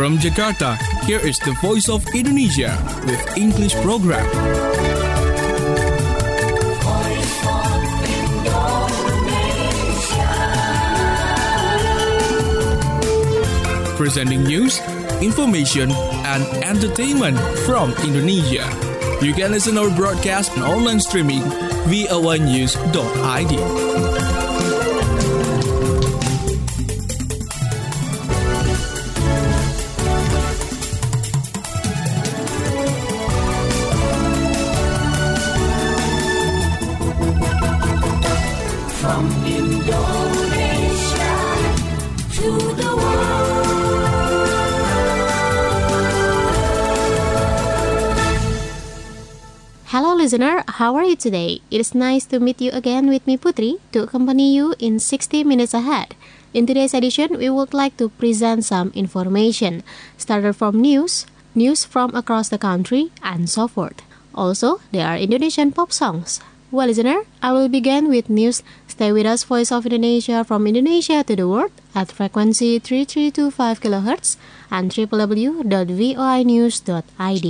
From Jakarta, here is the Voice of Indonesia with English program. Presenting news, information, and entertainment from Indonesia. You can listen our broadcast and online streaming via voanews.id. From Indonesia to the world. Hello listener, how are you today? It is nice to meet you again with me Putri to accompany you in 60 minutes ahead. In today's edition, we would like to present some information, started from news from across the country, and so forth. Also, there are Indonesian pop songs. Well, listener, I will begin with news. Stay with us, Voice of Indonesia from Indonesia to the world at frequency 3325 kHz and www.voinews.id.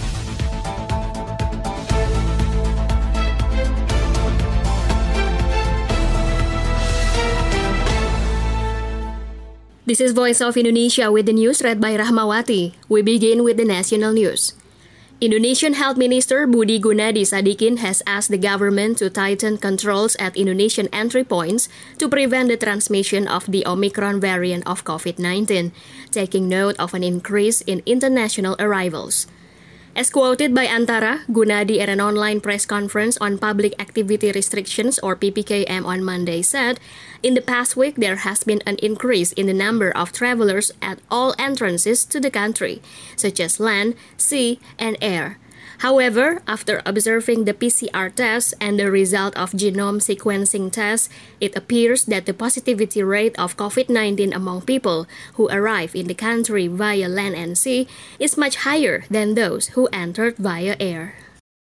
This is Voice of Indonesia with the news read by Rahmawati. We begin with the national news. Indonesian Health Minister Budi Gunadi Sadikin has asked the government to tighten controls at Indonesian entry points to prevent the transmission of the Omicron variant of COVID-19, taking note of an increase in international arrivals. As quoted by Antara, Gunadi at an online press conference on Public Activity Restrictions or PPKM on Monday said, in the past week there has been an increase in the number of travelers at all entrances to the country, such as land, sea, and air. However, after observing the PCR tests and the result of genome sequencing tests, it appears that the positivity rate of COVID-19 among people who arrive in the country via land and sea is much higher than those who entered via air.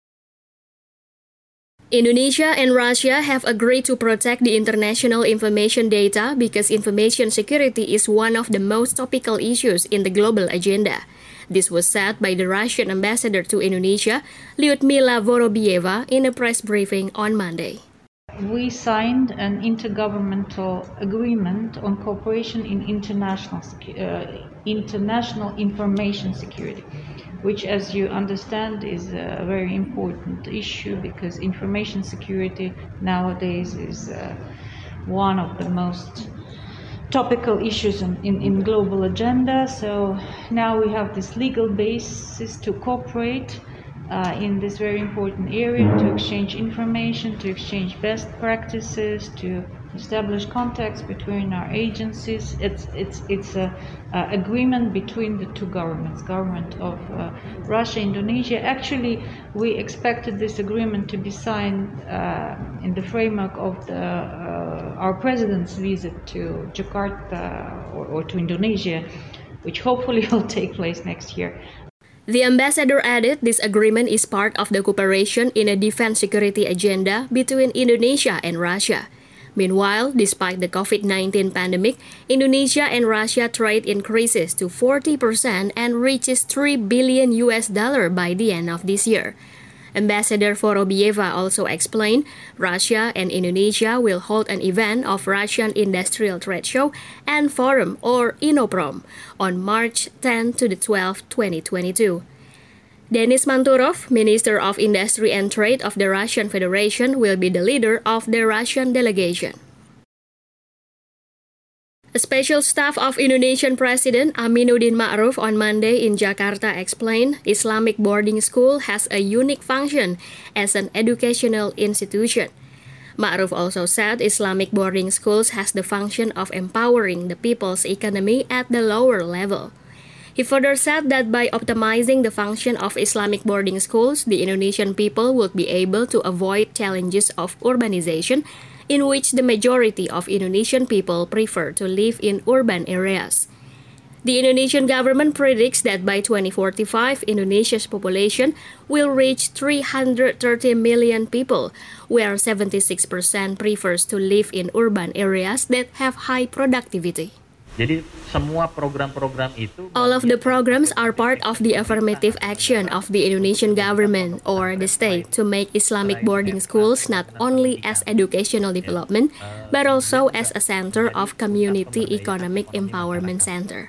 Indonesia and Russia have agreed to protect the international information data because information security is one of the most topical issues in the global agenda. This was said by the Russian ambassador to Indonesia, Lyudmila Vorobieva, in a press briefing on Monday. We signed an intergovernmental agreement on cooperation in international information security, which, as you understand, is a very important issue because information security nowadays is one of the most topical issues in global agenda. So now we have this legal basis to cooperate in this very important area, to exchange information, to exchange best practices, to establish contacts between our agencies. It's a agreement between the two governments, government of Russia, Indonesia. Actually, we expected this agreement to be signed in the framework of our president's visit to Jakarta or to Indonesia, which hopefully will take place next year. The ambassador added this agreement is part of the cooperation in a defense security agenda between Indonesia and Russia. Meanwhile, despite the COVID-19 pandemic, Indonesia and Russia trade increases to 40% and reaches $3 billion by the end of this year. Ambassador Vorobieva also explained Russia and Indonesia will hold an event of Russian Industrial Trade Show and Forum or Inoprom on March 10 to the 12th, 2022. Denis Manturov, Minister of Industry and Trade of the Russian Federation, will be the leader of the Russian delegation. A special staff of Indonesian President Aminuddin Ma'ruf on Monday in Jakarta explained Islamic boarding school has a unique function as an educational institution. Ma'ruf also said Islamic boarding schools has the function of empowering the people's economy at the lower level. He further said that by optimizing the function of Islamic boarding schools, the Indonesian people would be able to avoid challenges of urbanization, in which the majority of Indonesian people prefer to live in urban areas. The Indonesian government predicts that by 2045, Indonesia's population will reach 330 million people, where 76% prefers to live in urban areas that have high productivity. Jadi semua program-program itu All of the programs are part of the affirmative action of the Indonesian government or the state to make Islamic boarding schools not only as educational development, but also as a center of community economic empowerment center.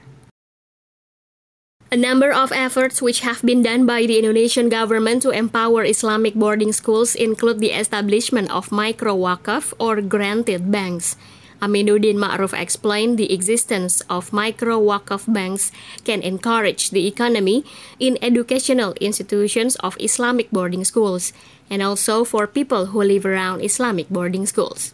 A number of efforts which have been done by the Indonesian government to empower Islamic boarding schools include the establishment of micro-wakaf or granted banks. Aminuddin Ma'ruf explained the existence of micro-wakaf banks can encourage the economy in educational institutions of Islamic boarding schools and also for people who live around Islamic boarding schools.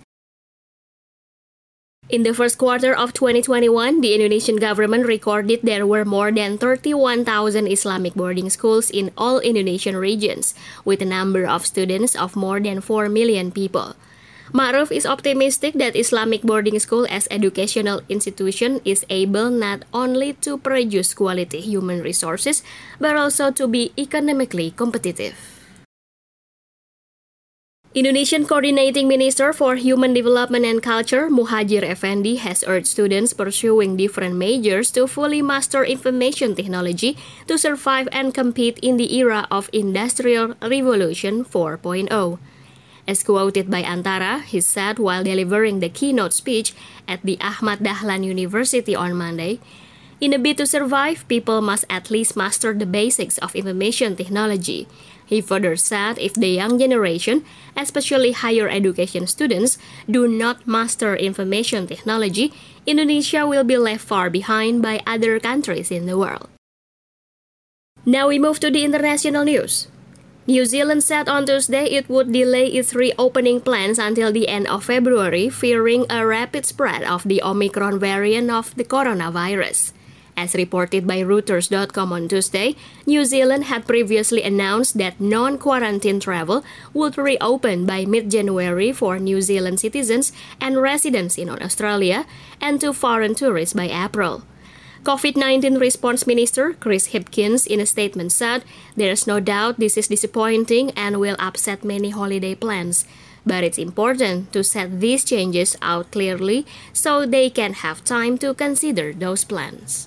In the first quarter of 2021, the Indonesian government recorded there were more than 31,000 Islamic boarding schools in all Indonesian regions, with a number of students of more than 4 million people. Ma'ruf is optimistic that Islamic boarding school as educational institution is able not only to produce quality human resources, but also to be economically competitive. Indonesian Coordinating Minister for Human Development and Culture, Muhajir Effendi, has urged students pursuing different majors to fully master information technology to survive and compete in the era of Industrial Revolution 4.0. As quoted by Antara, he said while delivering the keynote speech at the Ahmad Dahlan University on Monday, "In a bid to survive, people must at least master the basics of information technology." He further said if the young generation, especially higher education students, do not master information technology, Indonesia will be left far behind by other countries in the world. Now we move to the international news. New Zealand said on Tuesday it would delay its reopening plans until the end of February, fearing a rapid spread of the Omicron variant of the coronavirus. As reported by Reuters.com on Tuesday, New Zealand had previously announced that non-quarantine travel would reopen by mid-January for New Zealand citizens and residents in Australia, and to foreign tourists by April. COVID-19 Response Minister Chris Hipkins in a statement said, "There's no doubt this is disappointing and will upset many holiday plans. But it's important to set these changes out clearly so they can have time to consider those plans."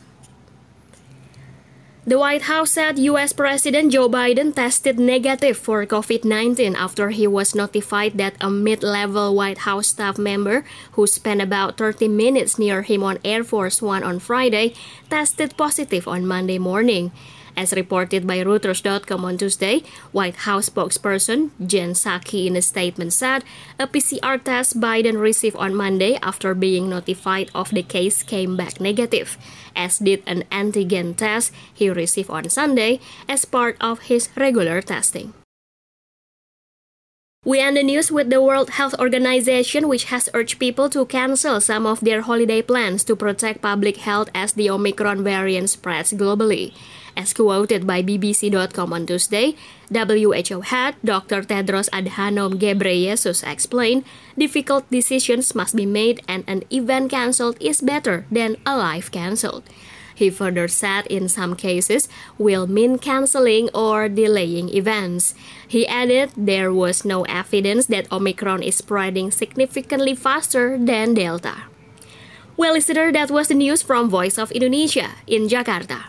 The White House said U.S. President Joe Biden tested negative for COVID-19 after he was notified that a mid-level White House staff member who spent about 30 minutes near him on Air Force One on Friday tested positive on Monday morning. As reported by Reuters.com on Tuesday, White House spokesperson Jen Psaki in a statement said a PCR test Biden received on Monday after being notified of the case came back negative, as did an antigen test he received on Sunday as part of his regular testing. We end the news with the World Health Organization, which has urged people to cancel some of their holiday plans to protect public health as the Omicron variant spreads globally. As quoted by BBC.com on Tuesday, WHO head Dr. Tedros Adhanom Ghebreyesus explained, difficult decisions must be made and an event cancelled is better than a life cancelled. He further said in some cases will mean cancelling or delaying events. He added there was no evidence that Omicron is spreading significantly faster than Delta. Well, listener, that was the news from Voice of Indonesia in Jakarta.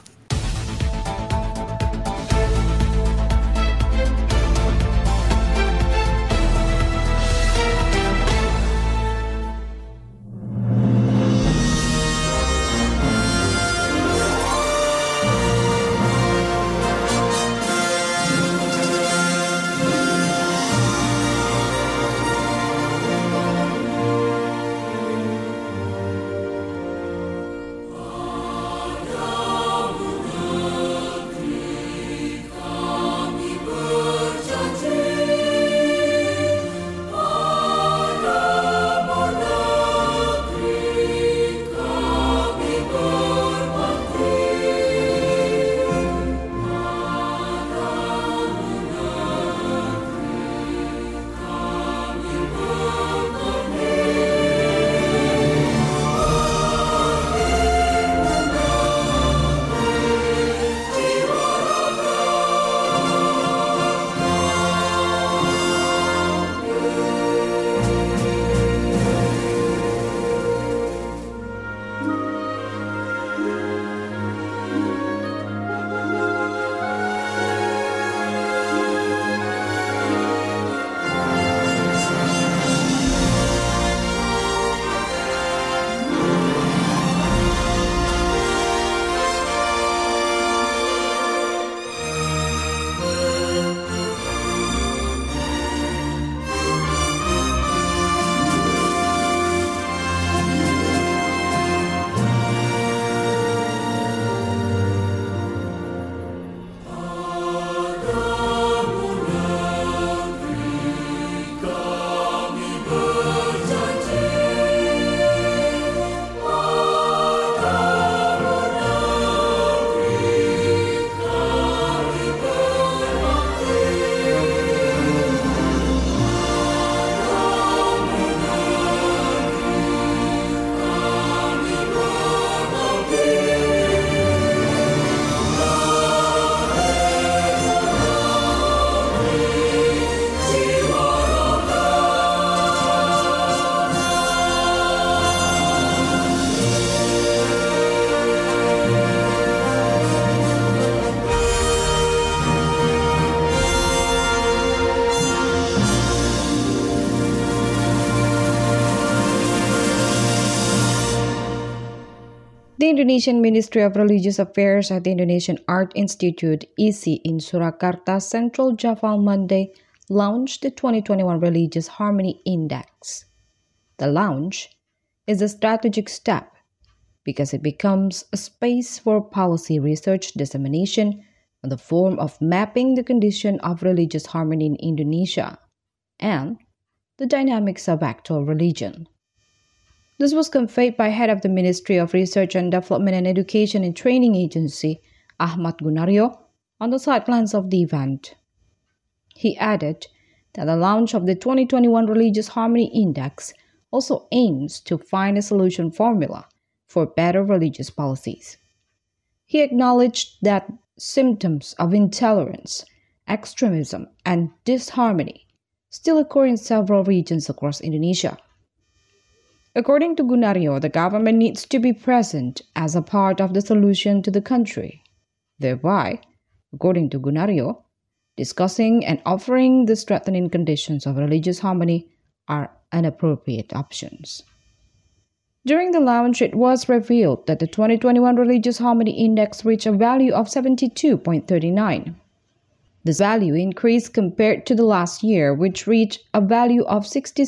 The Indonesian Ministry of Religious Affairs at the Indonesian Art Institute (ISI) in Surakarta, Central Java on Monday launched the 2021 Religious Harmony Index. The launch is a strategic step because it becomes a space for policy research dissemination in the form of mapping the condition of religious harmony in Indonesia and the dynamics of actual religion. This was conveyed by head of the Ministry of Research and Development and Education and Training Agency, Ahmad Gunarjo, on the sidelines of the event. He added that the launch of the 2021 Religious Harmony Index also aims to find a solution formula for better religious policies. He acknowledged that symptoms of intolerance, extremism, and disharmony still occur in several regions across Indonesia. According to Gunarjo, the government needs to be present as a part of the solution to the country. Thereby, according to Gunarjo, discussing and offering the strengthening conditions of religious harmony are inappropriate options. During the launch, it was revealed that the 2021 Religious Harmony Index reached a value of 72.39. This value increased compared to the last year, which reached a value of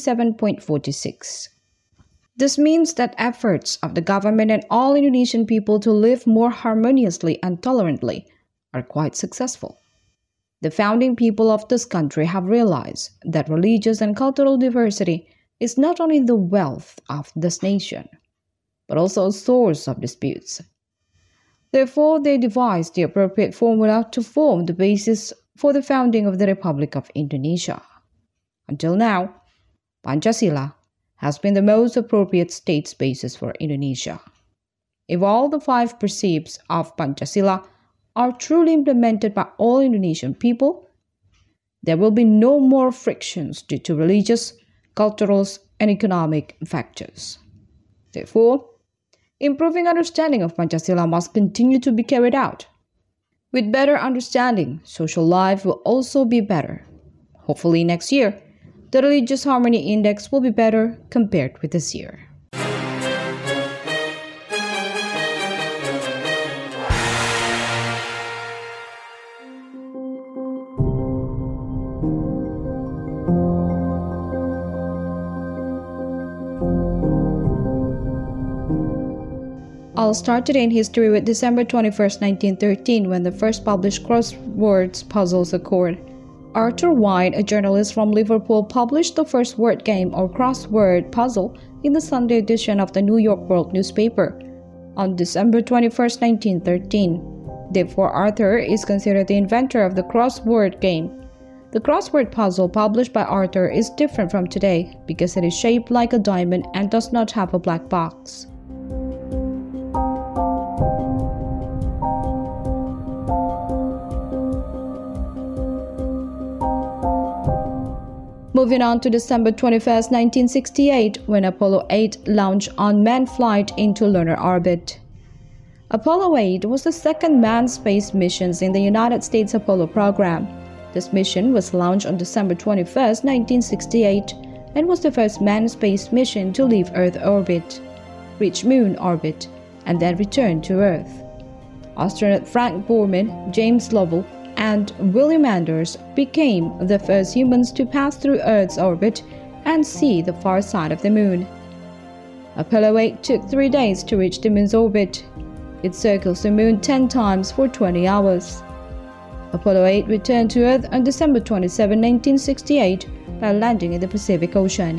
67.46. This means that efforts of the government and all Indonesian people to live more harmoniously and tolerantly are quite successful. The founding people of this country have realized that religious and cultural diversity is not only the wealth of this nation, but also a source of disputes. Therefore, they devised the appropriate formula to form the basis for the founding of the Republic of Indonesia. Until now, Pancasila has been the most appropriate state's basis for Indonesia. If all the 5 precepts of Pancasila are truly implemented by all Indonesian people, there will be no more frictions due to religious, cultural, and economic factors. Therefore, improving understanding of Pancasila must continue to be carried out. With better understanding, social life will also be better. Hopefully next year, the Religious Harmony Index will be better compared with this year. I'll start today in history with December 21st, 1913, when the first published crosswords puzzles occurred. Arthur White, a journalist from Liverpool, published the first word game or crossword puzzle in the Sunday edition of the New York World newspaper on December 21st, 1913. Therefore, Arthur is considered the inventor of the crossword game. The crossword puzzle published by Arthur is different from today because it is shaped like a diamond and does not have a black box. Moving on to December 21st, 1968, when Apollo 8 launched unmanned flight into lunar orbit. Apollo 8 was the second manned space mission in the United States Apollo program. This mission was launched on December 21st, 1968, and was the first manned space mission to leave Earth orbit, reach Moon orbit, and then return to Earth. Astronaut Frank Borman, James Lovell, and William Anders became the first humans to pass through Earth's orbit and see the far side of the Moon. Apollo 8 took 3 days to reach the Moon's orbit. It circles the Moon 10 times for 20 hours. Apollo 8 returned to Earth on December 27, 1968 by landing in the Pacific Ocean.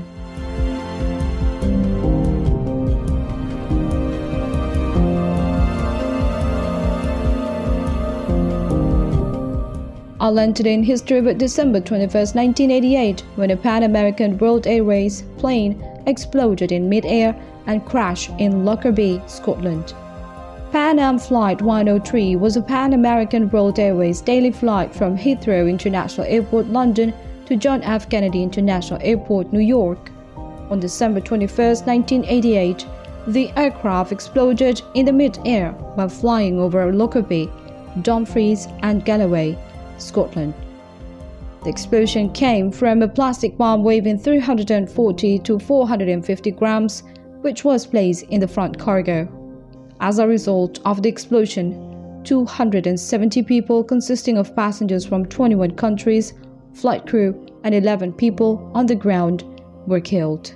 I'll end today in history with December 21st, 1988, when a Pan American World Airways plane exploded in mid-air and crashed in Lockerbie, Scotland. Pan Am Flight 103 was a Pan American World Airways daily flight from Heathrow International Airport, London, to John F. Kennedy International Airport, New York. On December 21st, 1988, the aircraft exploded in the mid-air while flying over Lockerbie, Dumfries, and Galloway, Scotland. The explosion came from a plastic bomb weighing 340 to 450 grams, which was placed in the front cargo. As a result of the explosion, 270 people consisting of passengers from 21 countries, flight crew, and 11 people on the ground were killed.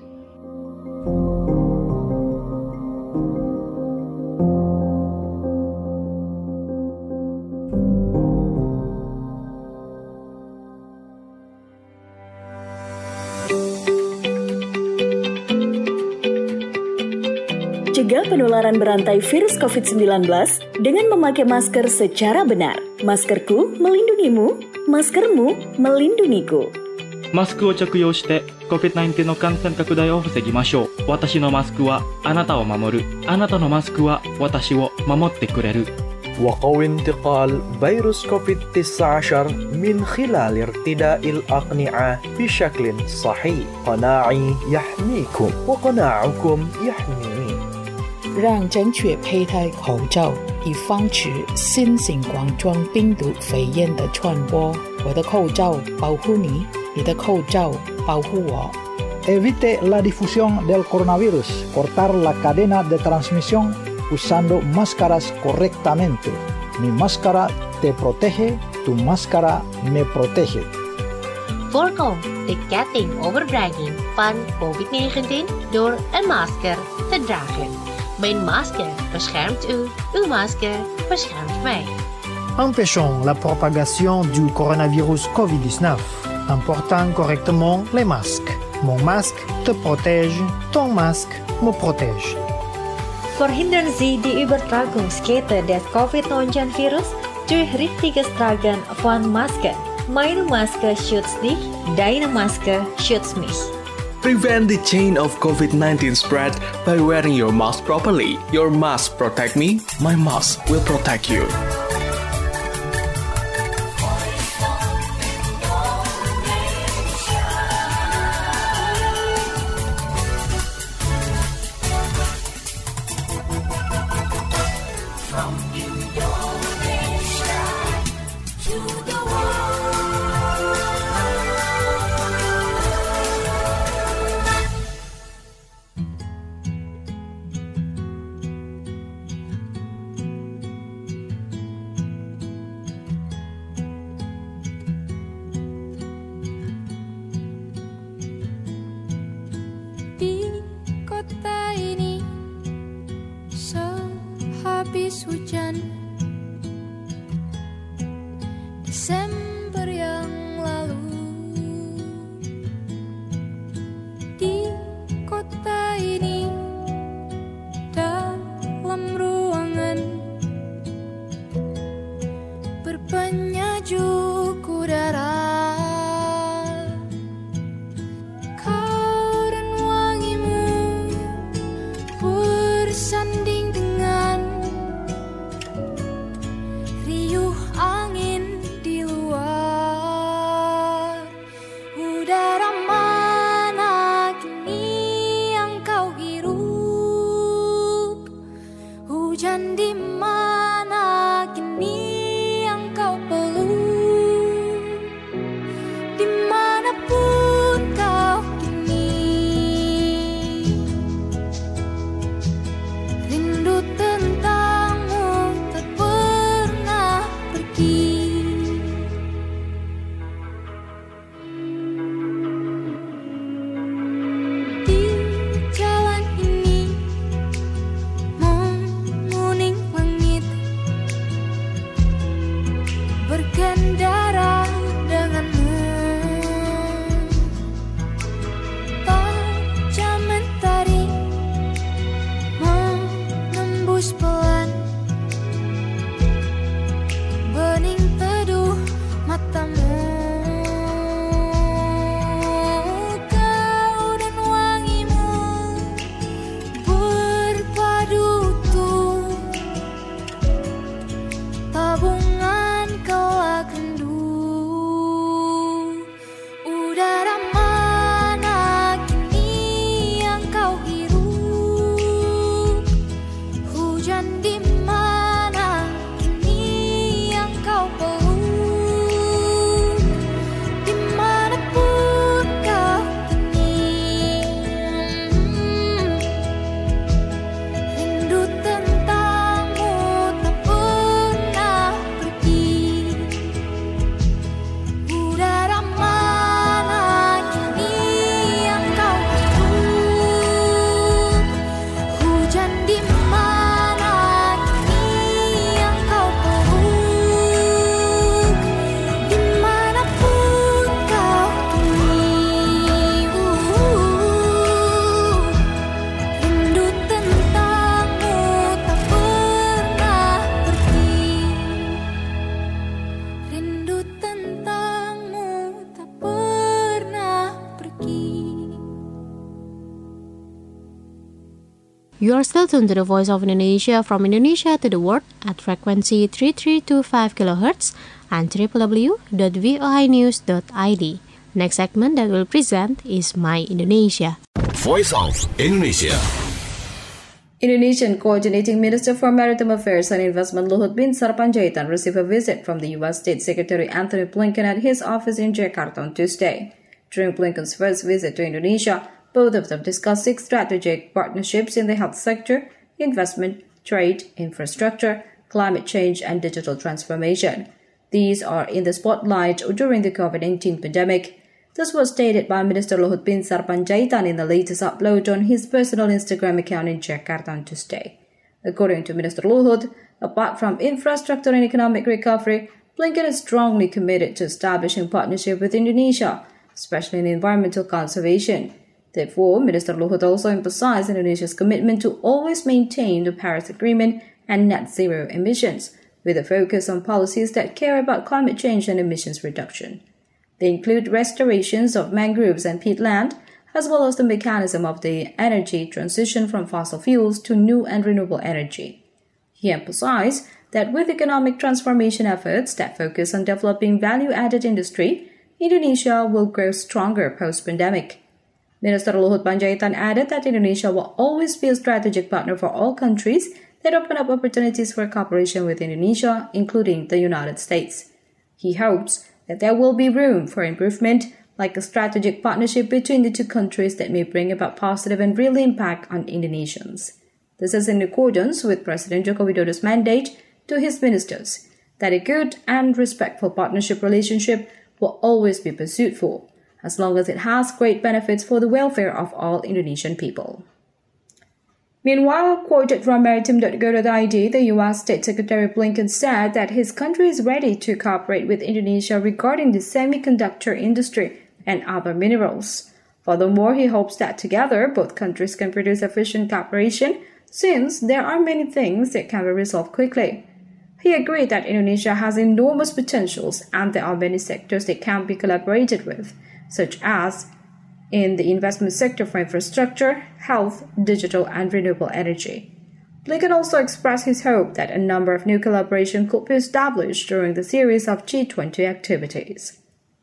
Cegah penularan berantai virus COVID-19 dengan memakai masker secara benar. Maskerku melindungimu, maskermu melindungiku. マスクを着用して COVID-19 の感染拡大を防ぎましょう。私のマスクはあなたを守る。あなたのマスクは私を守ってくれる。 وقوي انتقال فيروس كوفيد-19 من خلال ارتداء الأقنعة بشكل صحيح. قناعي يحميكم وقناعكم يحميني. 让正确佩戴口罩，以防止新型冠状病毒肺炎的传播。我的口罩保护你，你的口罩保护我。 Evite la difusión del coronavirus. Cortar la cadena de transmisión usando máscaras correctamente. Mi máscara te protege, tu máscara me protege. Voorkom de ketting overbrenging van COVID-19 door een masker te dragen. Mijn masker beschermt u, uw masker beschermt mij. Empêchons la propagation du coronavirus COVID-19 en portant correctement les masques. Mon masque te protège, ton masque me protège. Verhindern Sie die Übertragungskette des Covid-19-Virus durch richtiges Tragen von Masken. Meine Maske schützt dich, deine Maske schützt mich. Prevent the chain of COVID-19 spread by wearing your mask properly. Your mask protect me, my mask will protect you. You are still tuned to the Voice of Indonesia from Indonesia to the world at frequency 3325 kHz and www.voinews.id. Next segment that we'll present is My Indonesia. Voice of Indonesia. Indonesian Coordinating Minister for Maritime Affairs and Investment Luhut Bin Sarpanjaitan received a visit from the U.S. State Secretary Antony Blinken at his office in Jakarta on Tuesday. During Blinken's first visit to Indonesia, both of them discussed 6 strategic partnerships in the health sector, investment, trade, infrastructure, climate change, and digital transformation. These are in the spotlight during the COVID-19 pandemic. This was stated by Minister Luhut Bin Sarpanjaitan in the latest upload on his personal Instagram account in Jakarta on Tuesday. According to Minister Luhut, apart from infrastructure and economic recovery, Blinken is strongly committed to establishing partnership with Indonesia, especially in environmental conservation. Therefore, Minister Luhut also emphasized Indonesia's commitment to always maintain the Paris Agreement and net zero emissions, with a focus on policies that care about climate change and emissions reduction. They include restorations of mangroves and peatland, as well as the mechanism of the energy transition from fossil fuels to new and renewable energy. He emphasized that with economic transformation efforts that focus on developing value-added industry, Indonesia will grow stronger post-pandemic. Minister Luhut Panjaitan added that Indonesia will always be a strategic partner for all countries that open up opportunities for cooperation with Indonesia, including the United States. He hopes that there will be room for improvement, like a strategic partnership between the two countries that may bring about positive and real impact on Indonesians. This is in accordance with President Joko Widodo's mandate to his ministers that a good and respectful partnership relationship will always be pursued for, as long as it has great benefits for the welfare of all Indonesian people. Meanwhile, quoted from maritime.go.id, the U.S. State Secretary Blinken said that his country is ready to cooperate with Indonesia regarding the semiconductor industry and other minerals. Furthermore, he hopes that together both countries can produce efficient cooperation, since there are many things that can be resolved quickly. He agreed that Indonesia has enormous potentials and there are many sectors that can be collaborated with, such as in the investment sector for infrastructure, health, digital, and renewable energy. Blinken also expressed his hope that a number of new collaboration could be established during the series of G20 activities.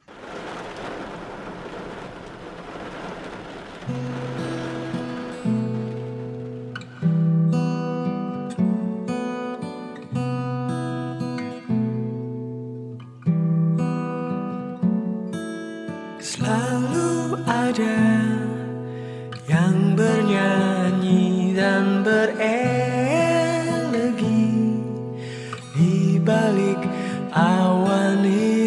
Selalu ada yang bernyanyi dan berelegi di balik awan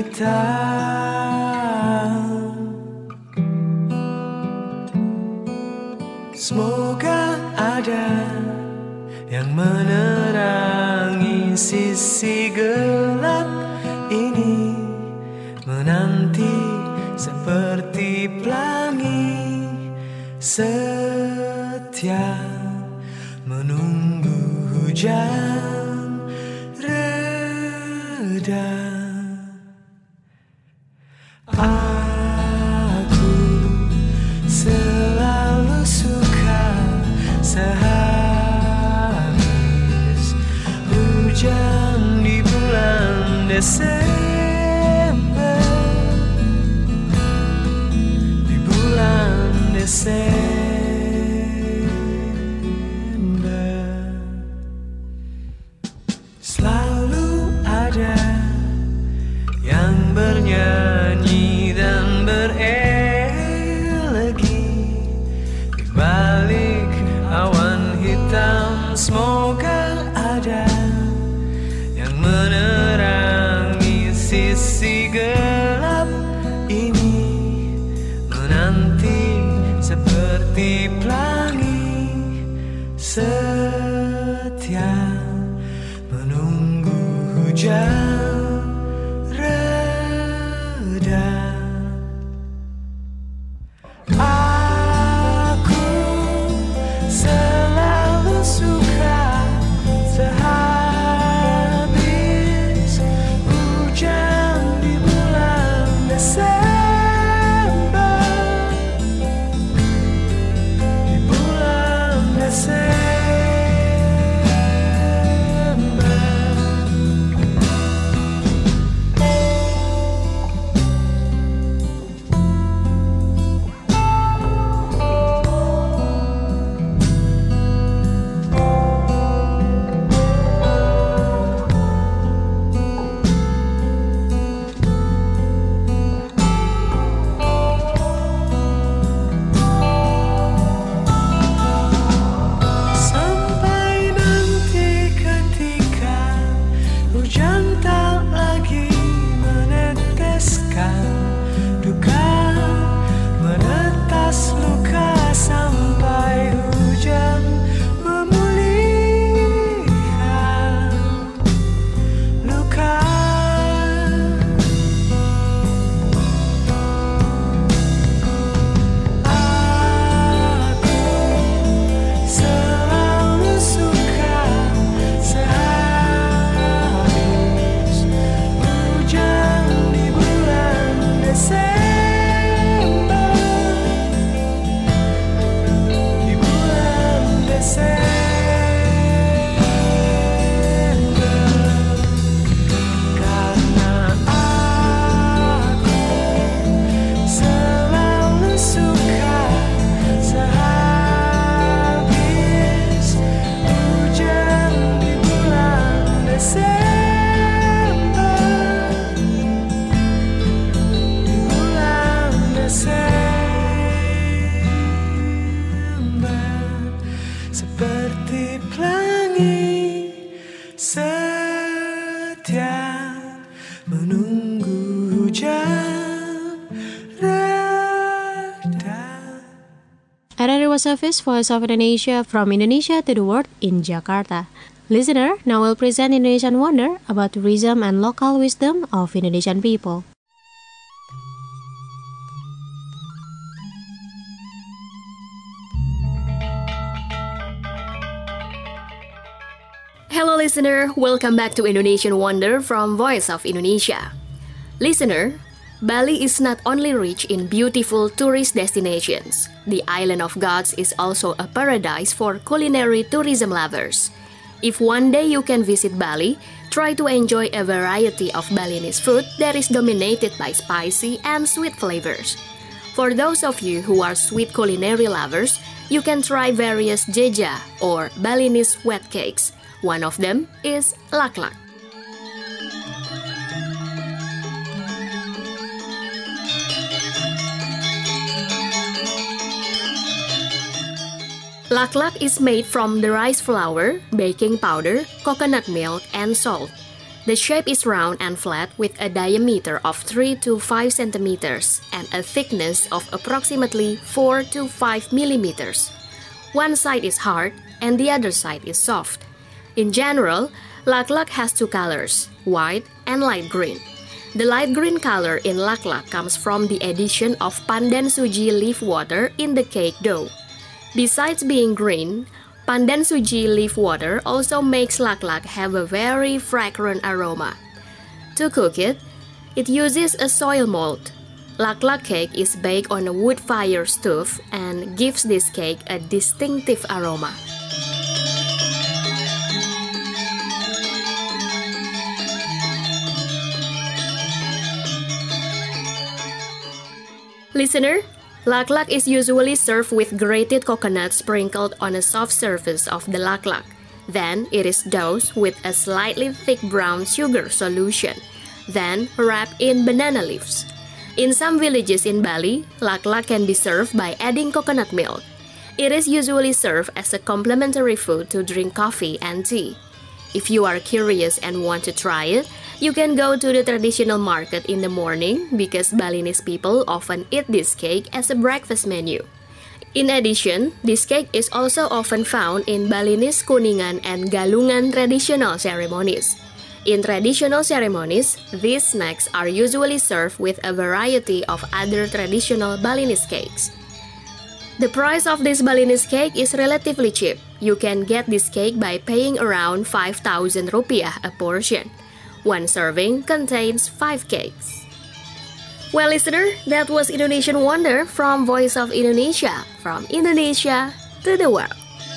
hitam. Semoga ada yang menerangi sisi gelap ini, menanti seperti pelangi setia menunggu hujan reda. Aku selalu suka sehabis hujan di bulan Desember. Selalu ada yang bernyanyi dan berelegi di balik awan hitam. Semoga ada yang menerangi sisi gelap ini, menanti seperti pelangi setia menunggu hujan reda. Aku selalu suka sehabis hujan di bulan Desember. Say Radio Service, Voice of Indonesia, from Indonesia to the world in Jakarta. Listener, now we'll present Indonesian Wonder about tourism and local wisdom of Indonesian people. Hello listener, welcome back to Indonesian Wonder from Voice of Indonesia. Listener, Bali is not only rich in beautiful tourist destinations. The Island of Gods is also a paradise for culinary tourism lovers. If one day you can visit Bali, try to enjoy a variety of Balinese food that is dominated by spicy and sweet flavors. For those of you who are sweet culinary lovers, you can try various jeja or Balinese wet cakes. One of them is laklak. Laklak is made from the rice flour, baking powder, coconut milk, and salt. The shape is round and flat with a diameter of 3 to 5 centimeters and a thickness of approximately 4 to 5 millimeters. One side is hard and the other side is soft. In general, laklak has two colors, white and light green. The light green color in laklak comes from the addition of pandan suji leaf water in the cake dough. Besides being green, pandan suji leaf water also makes laklak have a very fragrant aroma. To cook it, it uses a soil mold. Laklak cake is baked on a wood fire stove and gives this cake a distinctive aroma. Listener, laklak is usually served with grated coconut sprinkled on a soft surface of the laklak. Then it is dosed with a slightly thick brown sugar solution, then wrapped in banana leaves. In some villages in Bali, laklak can be served by adding coconut milk. It is usually served as a complementary food to drink coffee and tea. If you are curious and want to try it, you can go to the traditional market in the morning because Balinese people often eat this cake as a breakfast menu. In addition, this cake is also often found in Balinese Kuningan and Galungan traditional ceremonies. In traditional ceremonies, these snacks are usually served with a variety of other traditional Balinese cakes. The price of this Balinese cake is relatively cheap. You can get this cake by paying around 5,000 rupiah a portion. One serving contains 5 cakes. Well, listener, that was Indonesian Wonder from Voice of Indonesia, from Indonesia to the world.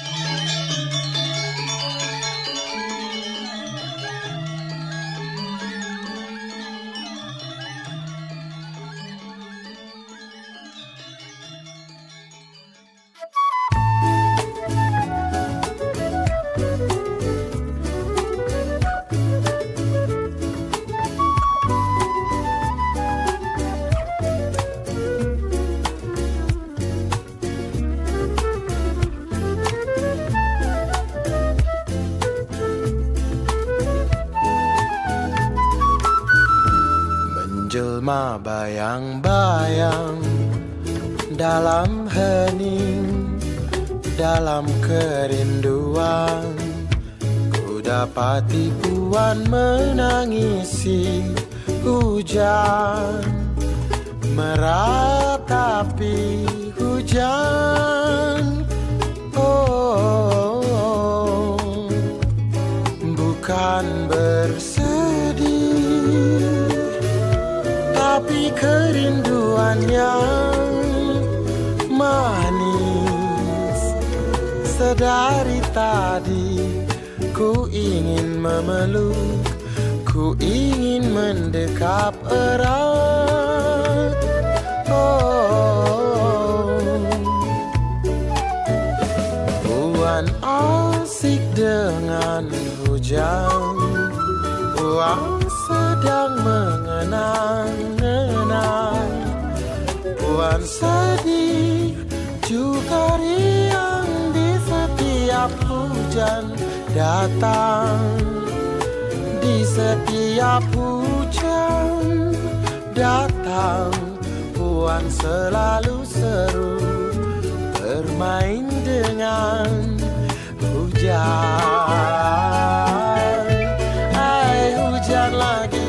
Menjelma bayang-bayang dalam hening, dalam kerinduan, ku dapati puan menangisi hujan, meratapi hujan. Oh, bukan bersedih, tapi kerinduan yang manis. Sedari tadi ku ingin memeluk, ku ingin mendekap erat. Oh, puan asik dengan hujan, puan sedang mengenang-enang, puan sedih juga riang di setiap hujan datang, di setiap hujan datang, puan selalu seru bermain dengan hujan. Hai hujan lagi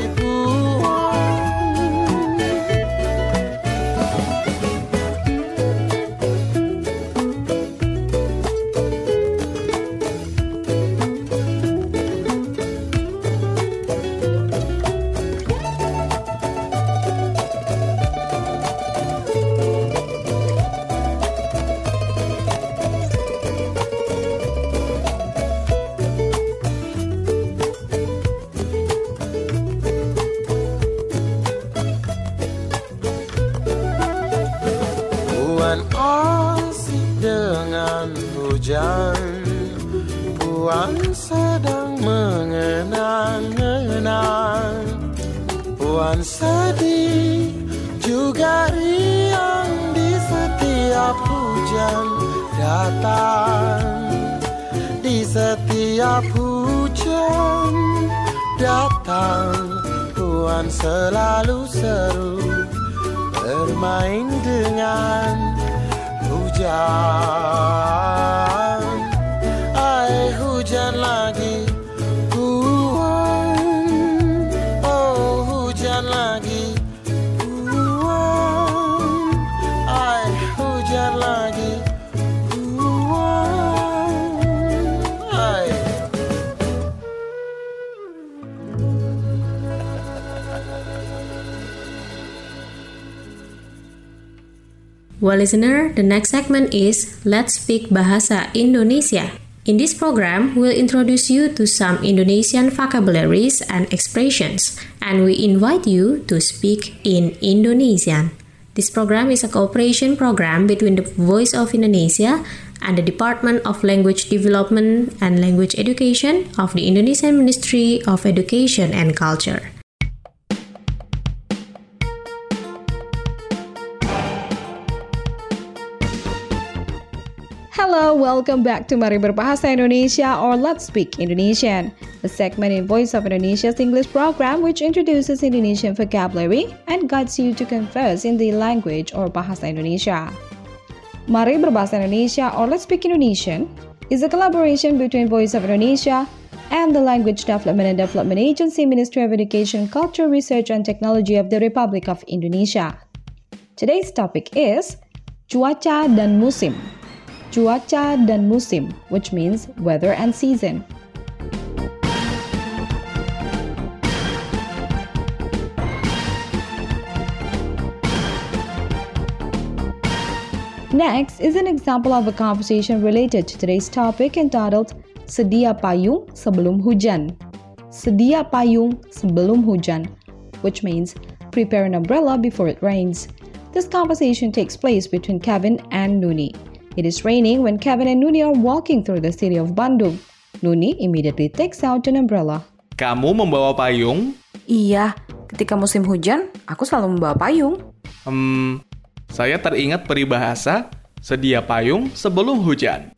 Puan sedang mengenang-enang, Puan sedih juga riang di setiap hujan datang. Di setiap hujan datang, Puan selalu seru bermain dengan hujan. Hai hujan lagi Puan, oh hujan lagi Puan. Hai hujan lagi Puan. Hai. Well, listener, the next segment is Let's Speak Bahasa Indonesia. In this program, we'll introduce you to some Indonesian vocabularies and expressions, and we invite you to speak in Indonesian. This program is a cooperation program between the Voice of Indonesia and the Department of Language Development and Language Education of the Indonesian Ministry of Education and Culture. Hello, welcome back to Mari Berbahasa Indonesia or Let's Speak Indonesian, a segment in Voice of Indonesia's English program which introduces Indonesian vocabulary and guides you to converse in the language or Bahasa Indonesia. Mari Berbahasa Indonesia or Let's Speak Indonesian is a collaboration between Voice of Indonesia and the Language Development and Development Agency, Ministry of Education, Culture, Research and Technology of the Republic of Indonesia. Today's topic is cuaca dan musim. Cuaca dan musim, which means weather and season. Next is an example of a conversation related to today's topic entitled Sedia payung sebelum hujan. Sedia payung sebelum hujan, which means prepare an umbrella before it rains. This conversation takes place between Kevin and Nuni. It is raining when Kevin and Nuni are walking through the city of Bandung. Nuni immediately takes out an umbrella. Kamu membawa payung? Iya, ketika musim hujan, aku selalu membawa payung. Saya teringat peribahasa, sedia payung sebelum hujan.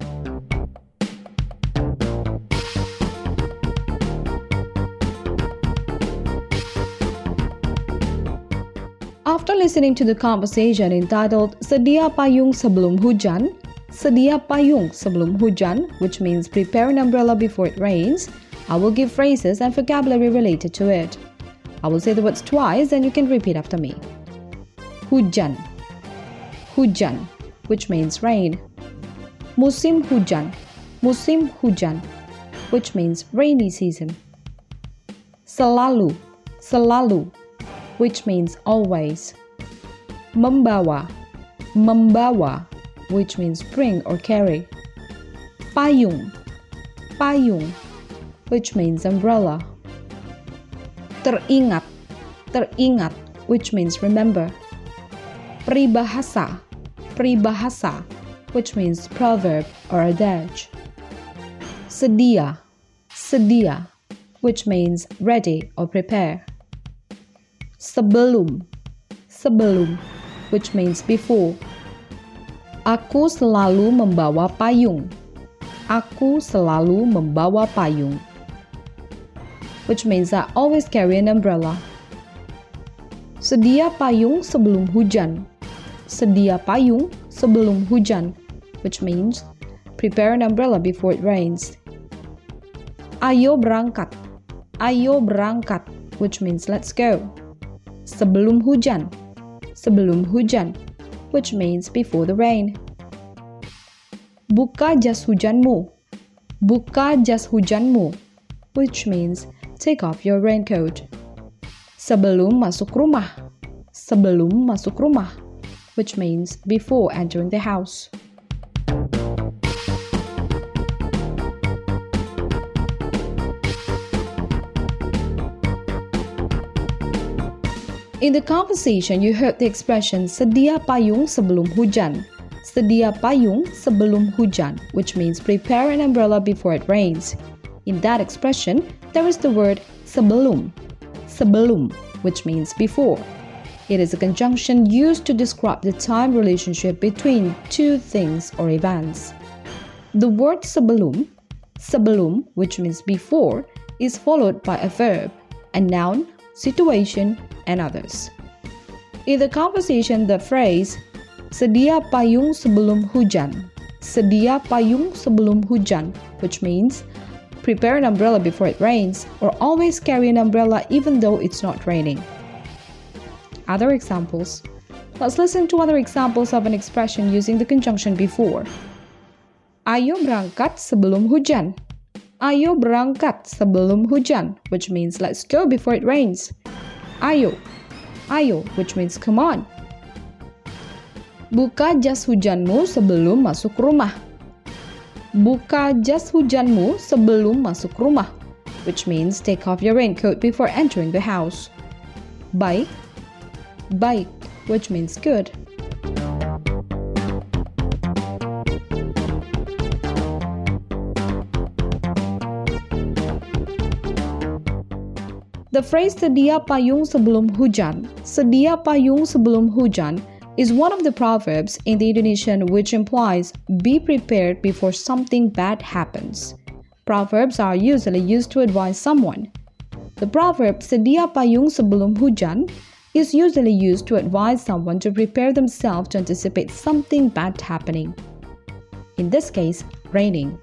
After listening to the conversation entitled Sedia payung sebelum hujan, Sedia payung sebelum hujan, which means prepare an umbrella before it rains, I will give phrases and vocabulary related to it. I will say the words twice and you can repeat after me. Hujan, hujan, which means rain. Musim hujan, musim hujan, which means rainy season. Selalu, selalu, which means always. Membawa, membawa, which means bring or carry. Payung, payung, which means umbrella. Teringat, teringat, which means remember. Peribahasa, peribahasa, which means proverb or adage. Sedia, sedia, which means ready or prepare. Sebelum, sebelum, which means before. Aku selalu membawa payung. Aku selalu membawa payung, which means I always carry an umbrella. Sedia payung sebelum hujan. Sedia payung sebelum hujan, which means prepare an umbrella before it rains. Ayo berangkat. Ayo berangkat, which means let's go. Sebelum hujan. Sebelum hujan, which means before the rain. Buka jas hujanmu. Buka jas hujanmu, which means take off your raincoat. Sebelum masuk rumah. Sebelum masuk rumah, which means before entering the house. In the conversation, you heard the expression sedia payung sebelum hujan. Sedia payung sebelum hujan, which means prepare an umbrella before it rains. In that expression, there is the word sebelum. Sebelum, which means before. It is a conjunction used to describe the time relationship between two things or events. The word sebelum, which means before, is followed by a verb, a noun, situation, and others. In the conversation, the phrase sedia payung sebelum hujan. Sedia payung sebelum hujan, which means prepare an umbrella before it rains, or always carry an umbrella even though it's not raining. Other examples. Let's listen to other examples of an expression using the conjunction before. Ayo berangkat sebelum hujan. Ayo berangkat sebelum hujan, which means let's go before it rains. Ayo. Ayo, which means come on. Buka jas hujanmu sebelum masuk rumah. Buka jas hujanmu sebelum masuk rumah, which means take off your raincoat before entering the house. Baik. Baik, which means good. The phrase sedia payung sebelum hujan, sedia payung sebelum hujan, is one of the proverbs in the Indonesian which implies be prepared before something bad happens. Proverbs are usually used to advise someone. The proverb sedia payung sebelum hujan is usually used to advise someone to prepare themselves to anticipate something bad happening. In this case, raining.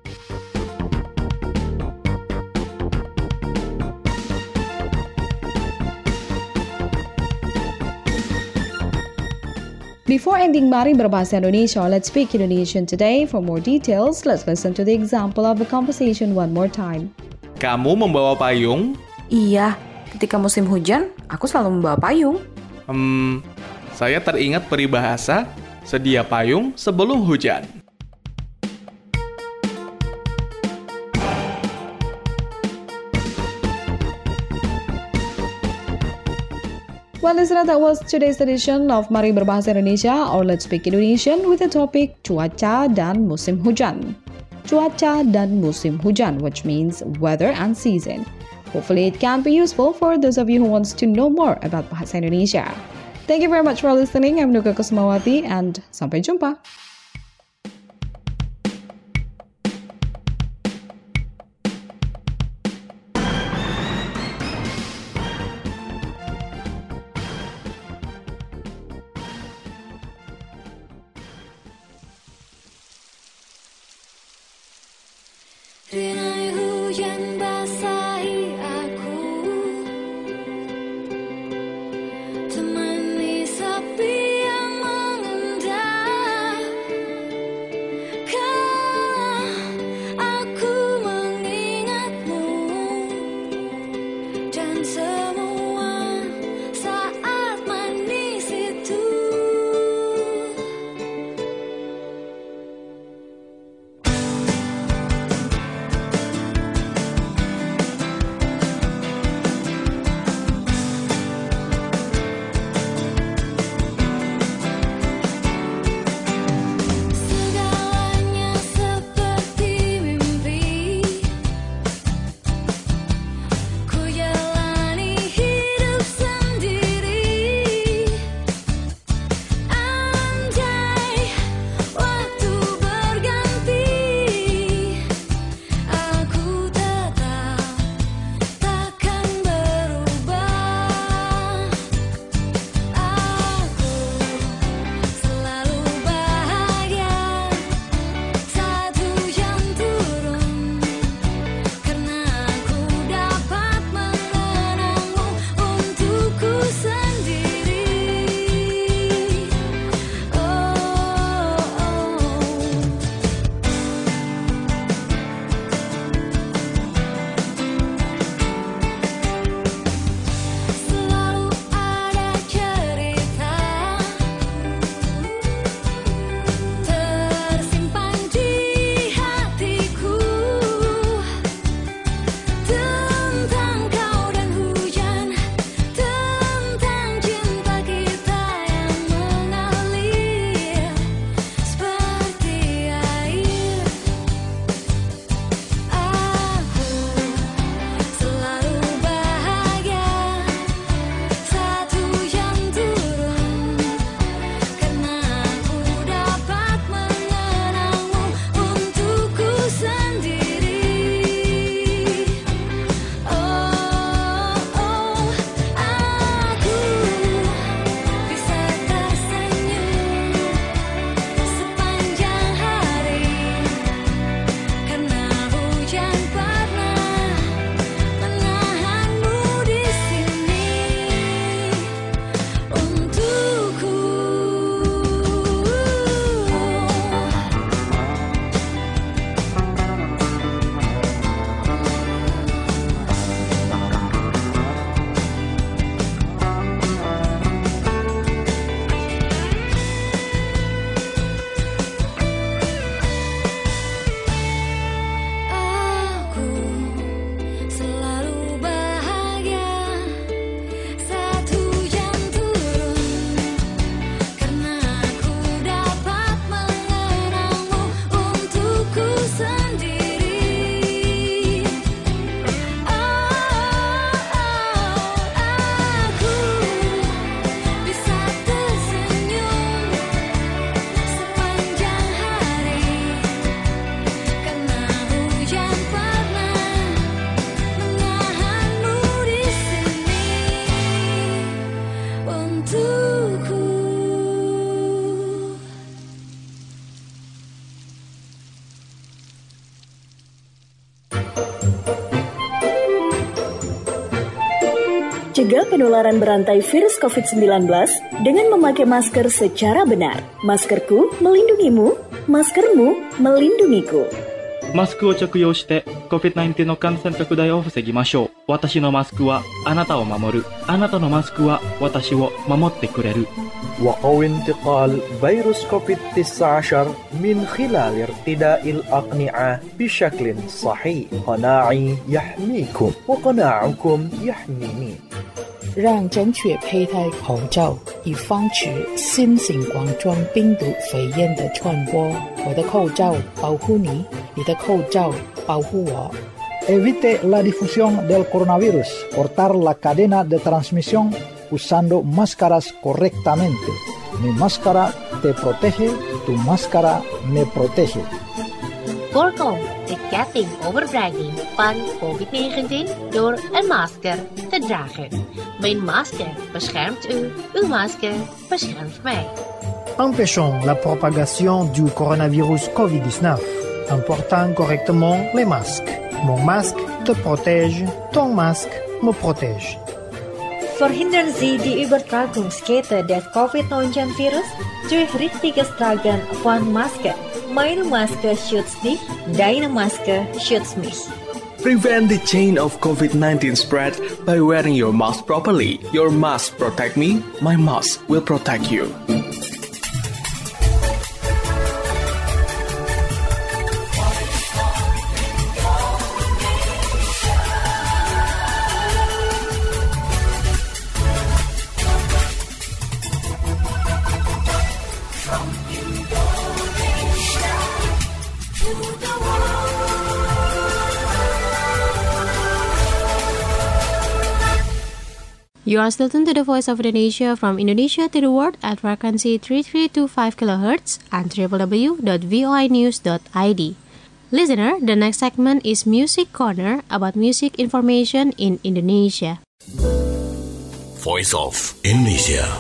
Before ending Mari Berbahasa Indonesia, let's speak Indonesian today. For more details, let's listen to the example of the conversation one more time. Kamu membawa payung? Iya, ketika musim hujan, aku selalu membawa payung. Saya teringat peribahasa, sedia payung sebelum hujan. Well, listener, that was today's edition of Mari Berbahasa Indonesia, or Let's Speak Indonesian, with the topic cuaca dan musim hujan. Cuaca dan musim hujan, which means weather and season. Hopefully, it can be useful for those of you who wants to know more about Bahasa Indonesia. Thank you very much for listening. I'm Nuka Kusumawati, and sampai jumpa. Rinai hujan basahi aku, temani sepi yang mengendap. Kala aku mengingatmu dan semua saat manis itu. Cegah penularan berantai virus COVID-19 dengan memakai masker secara benar. Maskerku melindungimu, maskermu melindungiku. マスクを着用して COVID-19 の感染拡大を防ぎましょう。私のマスクはあなたを守る。あなたのマスクは私を守ってくれる。 وقوي انتقال فيروس كوفيد-19 من خلال ارتداء الأقنعة بشكل صحيح. قناعي يحميكم وقناعكم يحميني. 让正确佩戴口罩，以防止新型冠状病毒肺炎的传播。我的口罩保护你，你的口罩保护我。 Evite la difusión del coronavirus. Cortar la cadena de transmisión usando máscaras correctamente. Mi máscara te protege, tu máscara me protege. Voorkom de ketting overbrenging van COVID-19 door een masker te dragen. Mijn masker beschermt u, uw masker beschermt mij. Empêchons la propagation du coronavirus COVID-19 en portant correctement les masques. Mon masque te protège, ton masque me protège. Verhindern Sie die Übertragungskette des Covid-19-Virus durch richtiges Tragen von Masken. Meine Maske schützt dich, deine Maske schützt mich. Prevent the chain of COVID-19 spread by wearing your mask properly. Your mask protect me, my mask will protect you. You are still tuned to the Voice of Indonesia from Indonesia to the world at frequency 3325 kHz and www.voinews.id. Listener, the next segment is Music Corner about music information in Indonesia. Voice of Indonesia.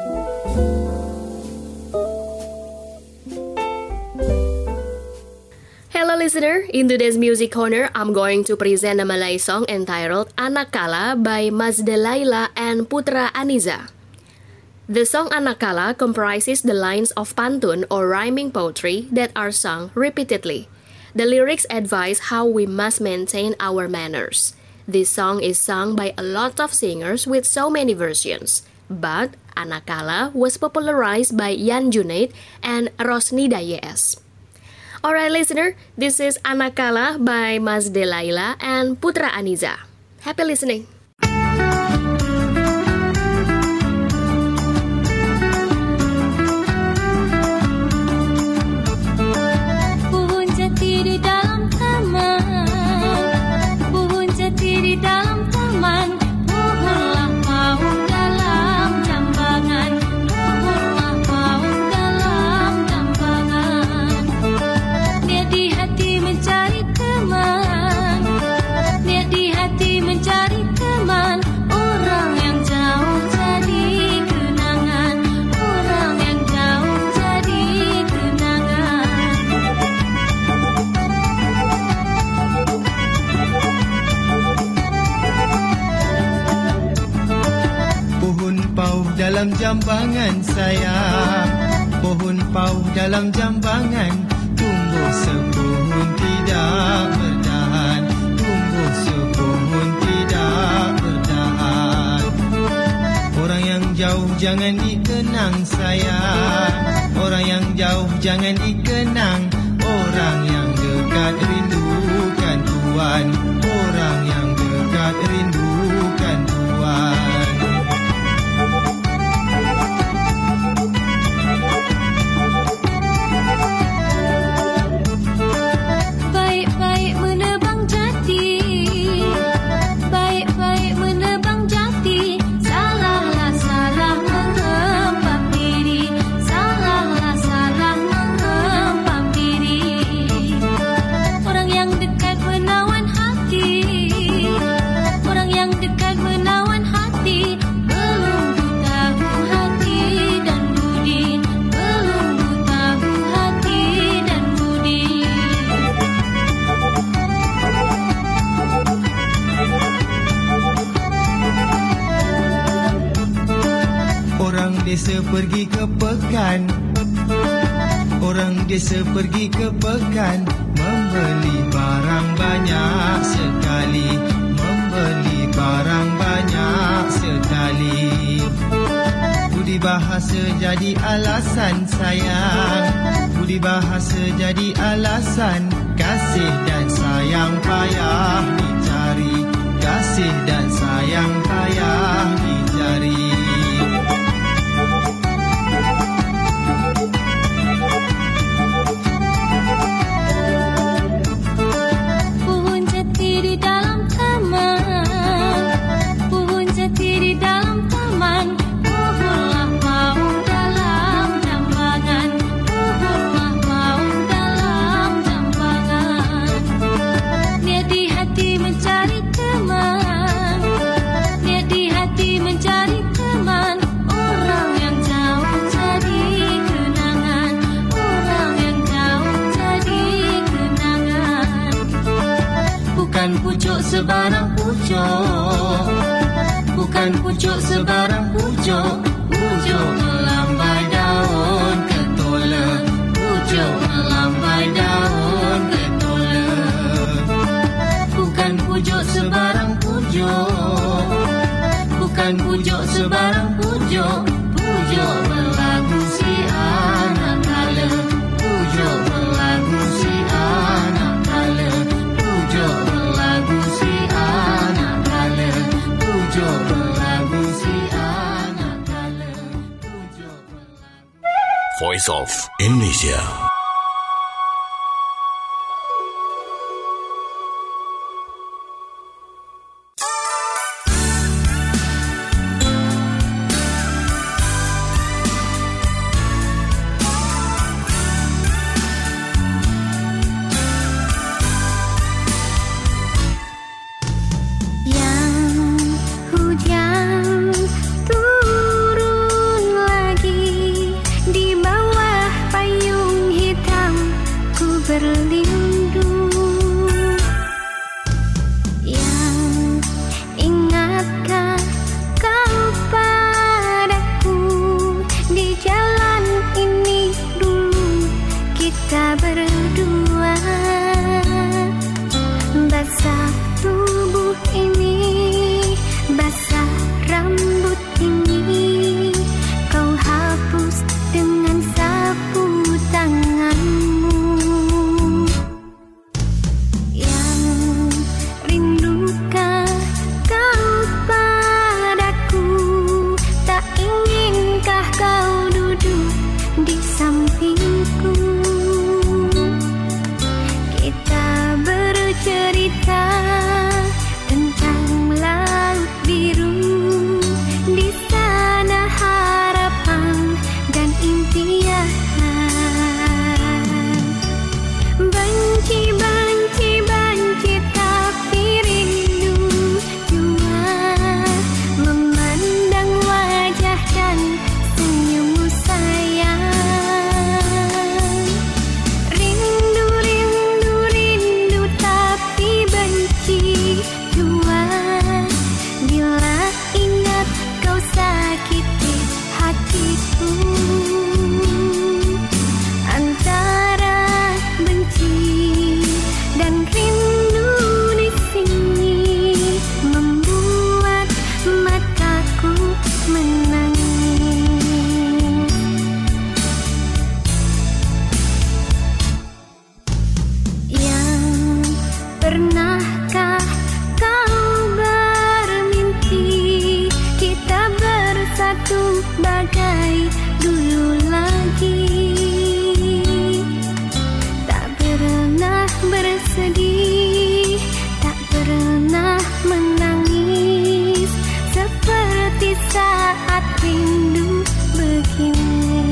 Hello listener, in today's Music Corner, I'm going to present a Malay song entitled Anakala by Mas Delaila and Putra Aniza. The song Anakala comprises the lines of pantun or rhyming poetry that are sung repeatedly. The lyrics advise how we must maintain our manners. This song is sung by a lot of singers with so many versions, but Anakala was popularized by Yan Junaid and Rosnida YS. Alright listener, this is Anakala by Mas Delaila and Putra Aniza. Happy listening. Pohon jati di dalam taman, pohon jati di dalam taman, pohonlah paung dalam jambangan, pohonlah paung dalam jambangan. Dia di hati mencari teman, dia di hati mencari teman, orang yang jauh jadi kenangan, orang yang jauh jadi kenangan. Pohon pauh dalam jambangan sayang, pohon pauh dalam jambangan, tumbuh sepohon tidak berdahan, tumbuh sepohon tidak berdahan. Orang yang jauh jangan dikenang sayang, orang yang jauh jangan dikenang, orang yang dekat rindukan Tuhan, orang yang dekat rindukan Tuhan. Baik-baik menebang jati, baik-baik menebang jati, salahlah salah menghempap diri, salahlah salah menghempap diri. Orang yang dekat menawan hati, orang pergi ke pekan. Orang desa pergi ke pekan, membeli barang banyak sekali, membeli barang banyak sekali. Budi bahasa jadi alasan sayang, budi bahasa jadi alasan. Kasih dan sayang payah dicari, kasih dan sayang payah dicari. Pohon jati di dalam taman, pohon jati di dalam taman. Pohonlah maung dalam jambangan, pohonlah maung dalam jambangan. Dia di hati mencari teman, dia di hati mencari teman. Orang yang jauh jadi kenangan, orang yang jauh jadi kenangan. Bukan pucuk sebarang pucuk, bukan pucuk sebarang pucuk. Pucuk melambai daun ketola, pucuk melambai daun ketola. Bukan pucuk sebarang pucuk, bukan pucuk sebarang pucuk. Pucuk berlagu si anak kala, pucuk berlagu si anak kala, pucuk berlagu si anak kala, pucuk berlagu si anak kala. Voice of Indonesia. Hujan turun lagi di bawah payung hitam, ku berlindung. Yang ingatkah kau padaku, di jalan ini dulu kita berdua. Basah tubuh ini, basah rambut ini, kau hapus dengan sapu tanganmu. Yang rindukah kau padaku, tak inginkah kau duduk di sampingku. Kita bercerita tentang laut biru, di sana harapan dan impian. Benci, benci, benci, tapi rindu jua memandang wajah dan senyummu sayang. Rindu, rindu, rindu, tapi benci jua bila ingat kau sakiti hatiku. Antara benci dan rindu di sini membuat mataku menangis. Yang pernahkah kau bermimpi kita bersatu bagai dulu lagi, tak pernah bersedih, tak pernah menangis, seperti saat rindu begini.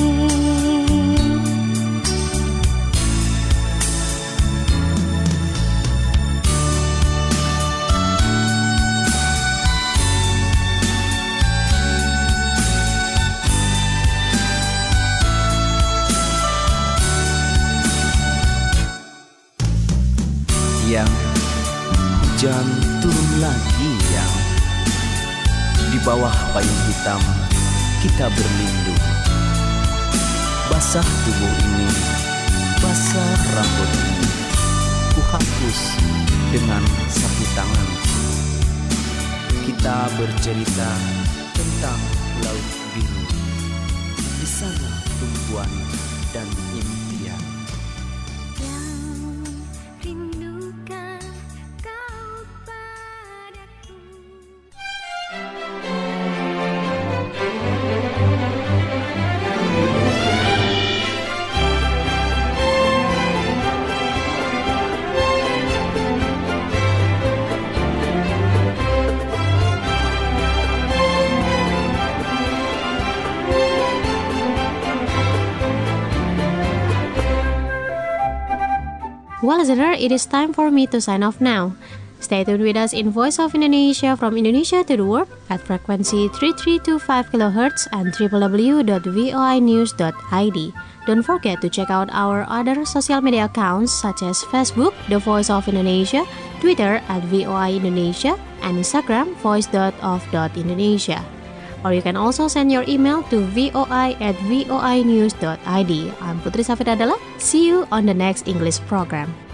Yang hujan turun lagi, yang di bawah payung hitam kita berlindung. Basah tubuh ini, basah rambut ini, ku hapus dengan sapu tangan. Kita bercerita tentang laut biru, di sana tumpuan dan impian. Rindukan kau padaku. Well, listener, it is time for me to sign off now. Stay tuned with us in Voice of Indonesia from Indonesia to the world at frequency 3325 kHz and www.voinews.id. Don't forget to check out our other social media accounts such as Facebook, The Voice of Indonesia, Twitter at VOA Indonesia, and Instagram voice.of.indonesia. Or you can also send your email to voi@voinews.id. I'm Putri Safidadala. See you on the next English program.